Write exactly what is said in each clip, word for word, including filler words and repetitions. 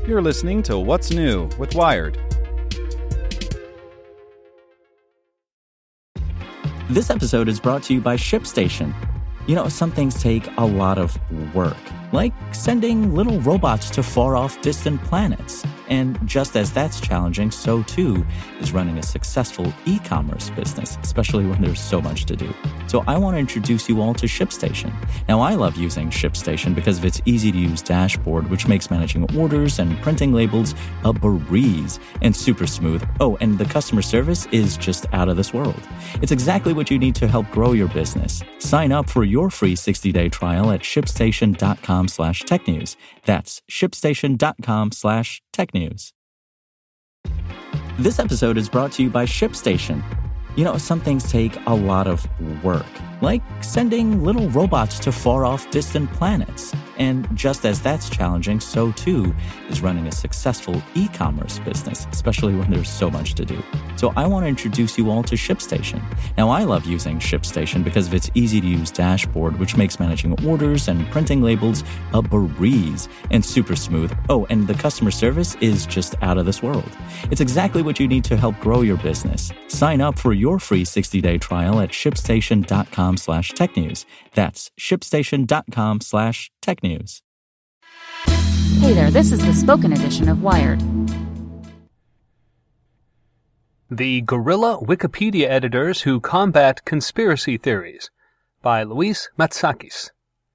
You're listening to What's New with Wired. This episode is brought to you by ShipStation. You know, some things take a lot of work, like sending little robots to far-off distant planets. And just as that's challenging, so too is running a successful e-commerce business, especially when there's so much to do. So I want to introduce you all to ShipStation. Now, I love using ShipStation because of its easy-to-use dashboard, which makes managing orders and printing labels a breeze and super smooth. Oh, and the customer service is just out of this world. It's exactly what you need to help grow your business. Sign up for your free sixty-day trial at shipstation.com slash technews. That's shipstation.com slash technews. This episode is brought to you by ShipStation. You know, some things take a lot of work, like sending little robots to far-off distant planets. And just as that's challenging, so too is running a successful e-commerce business, especially when there's so much to do. So I want to introduce you all to ShipStation. Now, I love using ShipStation because of its easy-to-use dashboard, which makes managing orders and printing labels a breeze and super smooth. Oh, and the customer service is just out of this world. It's exactly what you need to help grow your business. Sign up for your free sixty-day trial at shipstation.com slash technews. That's shipstation.com slash technews. Hey there, this is the spoken edition of Wired. The Guerrilla Wikipedia Editors Who Combat Conspiracy Theories by Luis Matsakis.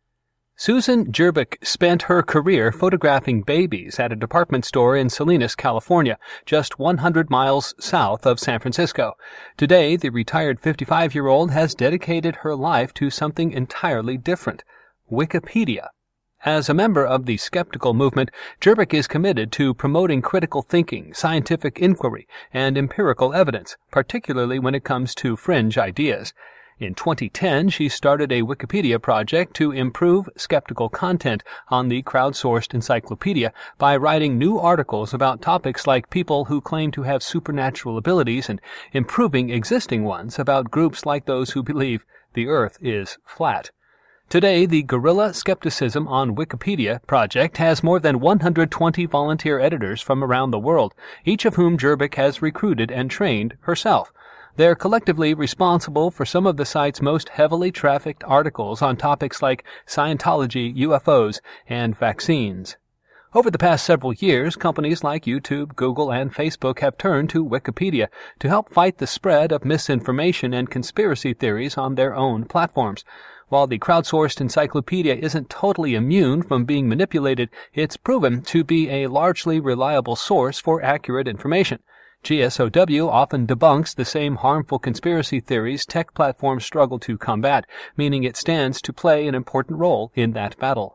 Susan Jerbick spent her career photographing babies at a department store in Salinas, California, just one hundred miles south of San Francisco. Today, the retired fifty-five-year-old has dedicated her life to something entirely different: Wikipedia. As a member of the skeptical movement, Jerbick is committed to promoting critical thinking, scientific inquiry, and empirical evidence, particularly when it comes to fringe ideas. In twenty ten, she started a Wikipedia project to improve skeptical content on the crowdsourced encyclopedia by writing new articles about topics like people who claim to have supernatural abilities and improving existing ones about groups like those who believe the Earth is flat. Today, the Guerrilla Skepticism on Wikipedia project has more than one hundred twenty volunteer editors from around the world, each of whom Jerbick has recruited and trained herself. They're collectively responsible for some of the site's most heavily trafficked articles on topics like Scientology, U F Os, and vaccines. Over the past several years, companies like YouTube, Google, and Facebook have turned to Wikipedia to help fight the spread of misinformation and conspiracy theories on their own platforms. While the crowdsourced encyclopedia isn't totally immune from being manipulated, it's proven to be a largely reliable source for accurate information. G S O W often debunks the same harmful conspiracy theories tech platforms struggle to combat, meaning it stands to play an important role in that battle.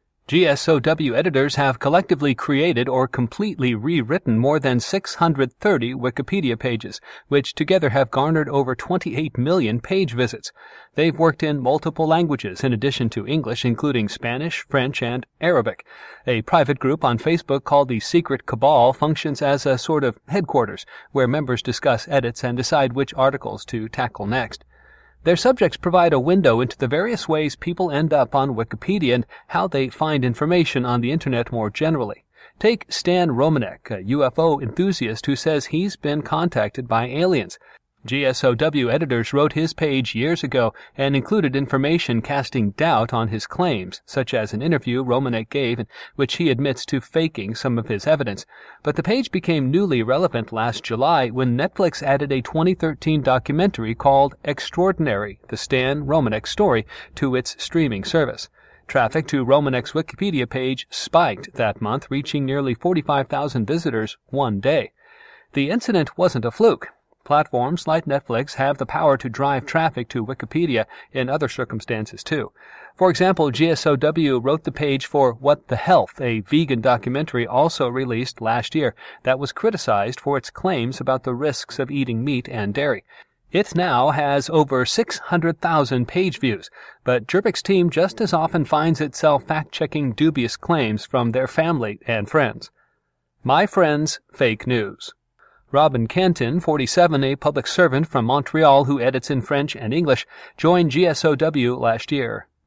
G S O W editors have collectively created or completely rewritten more than six hundred thirty Wikipedia pages, which together have garnered over twenty-eight million page visits. They've worked in multiple languages in addition to English, including Spanish, French, and Arabic. A private group on Facebook called the Secret Cabal functions as a sort of headquarters, where members discuss edits and decide which articles to tackle next. Their subjects provide a window into the various ways people end up on Wikipedia and how they find information on the Internet more generally. Take Stan Romanek, a U F O enthusiast who says he's been contacted by aliens. G S O W editors wrote his page years ago and included information casting doubt on his claims, such as an interview Romanek gave in which he admits to faking some of his evidence. But the page became newly relevant last July when Netflix added a twenty thirteen documentary called Extraordinary, the Stan Romanek Story, to its streaming service. Traffic to Romanek's Wikipedia page spiked that month, reaching nearly forty-five thousand visitors one day. The incident wasn't a fluke. Platforms like Netflix have the power to drive traffic to Wikipedia in other circumstances, too. For example, G S O W wrote the page for What the Health, a vegan documentary also released last year that was criticized for its claims about the risks of eating meat and dairy. It now has over six hundred thousand page views, but Jerbick's team just as often finds itself fact-checking dubious claims from their family and friends. My Friends, Fake News. Robin Canton, forty-seven, a public servant from Montreal who edits in French and English, joined G S O W last year.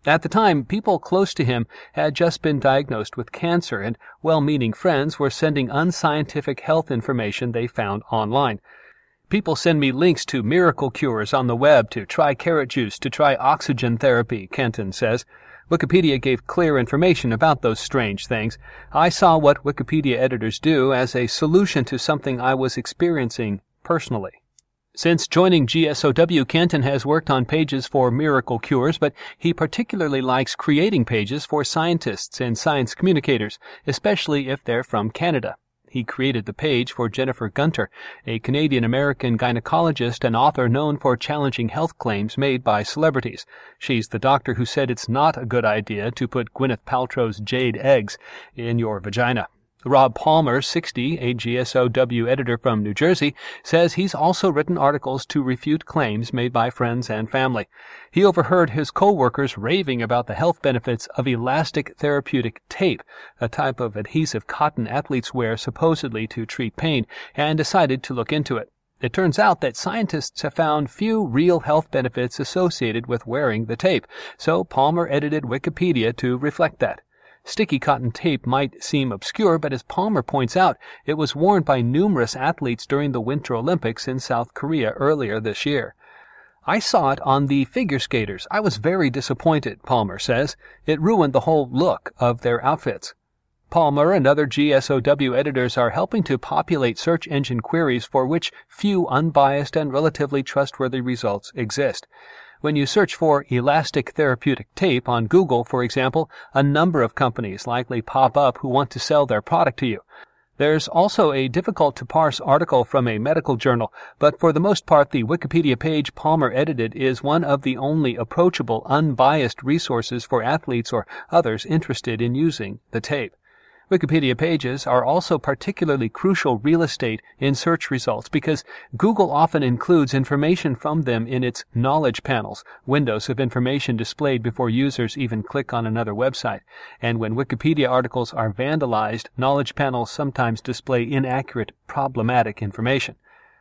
At the time, people close to him had just been diagnosed with cancer, and well-meaning friends were sending unscientific health information they found online. People send me links to miracle cures on the web, to try carrot juice, to try oxygen therapy, Kenton says. Wikipedia gave clear information about those strange things. I saw what Wikipedia editors do as a solution to something I was experiencing personally. Since joining G S O W, Kenton has worked on pages for miracle cures, but he particularly likes creating pages for scientists and science communicators, especially if they're from Canada. He created the page for Jennifer Gunter, a Canadian-American gynecologist and author known for challenging health claims made by celebrities. She's the doctor who said it's not a good idea to put Gwyneth Paltrow's jade eggs in your vagina. Rob Palmer, sixty, a G S O W editor from New Jersey, says he's also written articles to refute claims made by friends and family. He overheard his co-workers raving about the health benefits of elastic therapeutic tape, a type of adhesive cotton athletes wear supposedly to treat pain, and decided to look into it. It turns out that scientists have found few real health benefits associated with wearing the tape, so Palmer edited Wikipedia to reflect that. Sticky cotton tape might seem obscure, but as Palmer points out, it was worn by numerous athletes during the Winter Olympics in South Korea earlier this year. I saw it on the figure skaters. I was very disappointed, Palmer says. It ruined the whole look of their outfits. Palmer and other G S O W editors are helping to populate search engine queries for which few unbiased and relatively trustworthy results exist. When you search for elastic therapeutic tape on Google, for example, a number of companies likely pop up who want to sell their product to you. There's also a difficult-to-parse article from a medical journal, but for the most part the Wikipedia page Palmer edited is one of the only approachable, unbiased resources for athletes or others interested in using the tape. Wikipedia pages are also particularly crucial real estate in search results because Google often includes information from them in its knowledge panels, windows of information displayed before users even click on another website. And when Wikipedia articles are vandalized, knowledge panels sometimes display inaccurate, problematic information.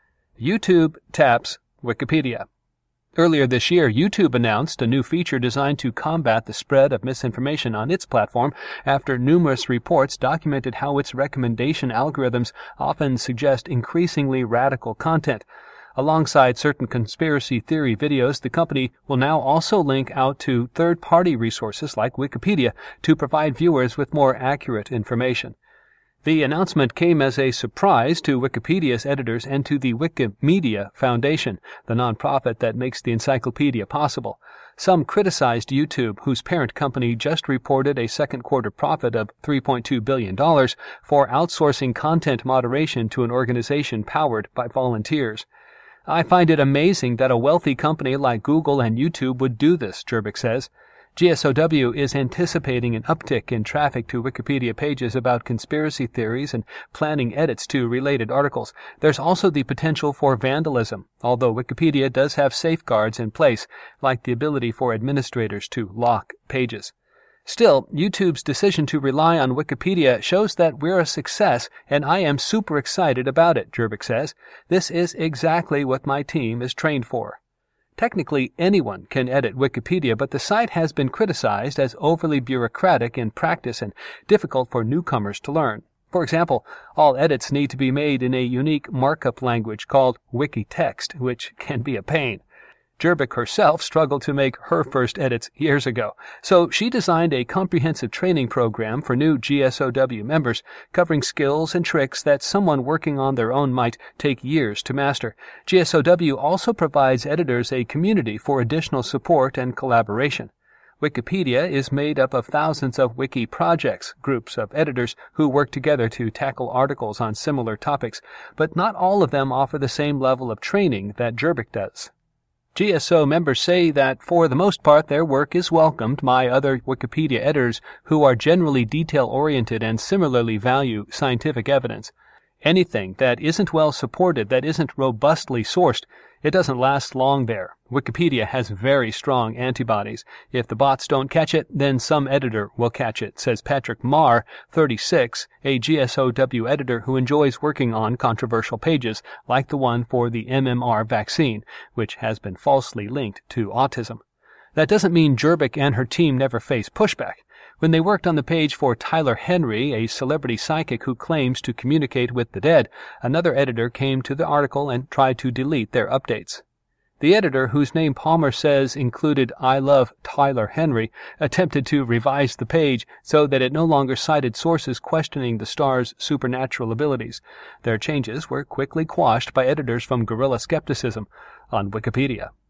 YouTube taps Wikipedia. Earlier this year, YouTube announced a new feature designed to combat the spread of misinformation on its platform after numerous reports documented how its recommendation algorithms often suggest increasingly radical content. Alongside certain conspiracy theory videos, the company will now also link out to third-party resources like Wikipedia to provide viewers with more accurate information. The announcement came as a surprise to Wikipedia's editors and to the Wikimedia Foundation, the nonprofit that makes the encyclopedia possible. Some criticized YouTube, whose parent company just reported a second quarter profit of three point two billion dollars for outsourcing content moderation to an organization powered by volunteers. I find it amazing that a wealthy company like Google and YouTube would do this, Jerbick says. G S O W is anticipating an uptick in traffic to Wikipedia pages about conspiracy theories and planning edits to related articles. There's also the potential for vandalism, although Wikipedia does have safeguards in place, like the ability for administrators to lock pages. Still, YouTube's decision to rely on Wikipedia shows that we're a success, and I am super excited about it, Jerbick says. This is exactly what my team is trained for. Technically, anyone can edit Wikipedia, but the site has been criticized as overly bureaucratic in practice and difficult for newcomers to learn. For example, all edits need to be made in a unique markup language called Wikitext, which can be a pain. Jerbick herself struggled to make her first edits years ago, so she designed a comprehensive training program for new G S O W members, covering skills and tricks that someone working on their own might take years to master. G S O W also provides editors a community for additional support and collaboration. Wikipedia is made up of thousands of wiki projects, groups of editors who work together to tackle articles on similar topics, but not all of them offer the same level of training that Jerbick does. G S O members say that for the most part their work is welcomed by other Wikipedia editors who are generally detail-oriented and similarly value scientific evidence. Anything that isn't well supported, that isn't robustly sourced, it doesn't last long there. Wikipedia has very strong antibodies. If the bots don't catch it, then some editor will catch it, says Patrick Marr, thirty-six, a G S O W editor who enjoys working on controversial pages, like the one for the M M R vaccine, which has been falsely linked to autism. That doesn't mean Jerbick and her team never face pushback. When they worked on the page for Tyler Henry, a celebrity psychic who claims to communicate with the dead, another editor came to the article and tried to delete their updates. The editor, whose name Palmer says included "I love Tyler Henry," attempted to revise the page so that it no longer cited sources questioning the star's supernatural abilities. Their changes were quickly quashed by editors from Guerrilla Skepticism on Wikipedia.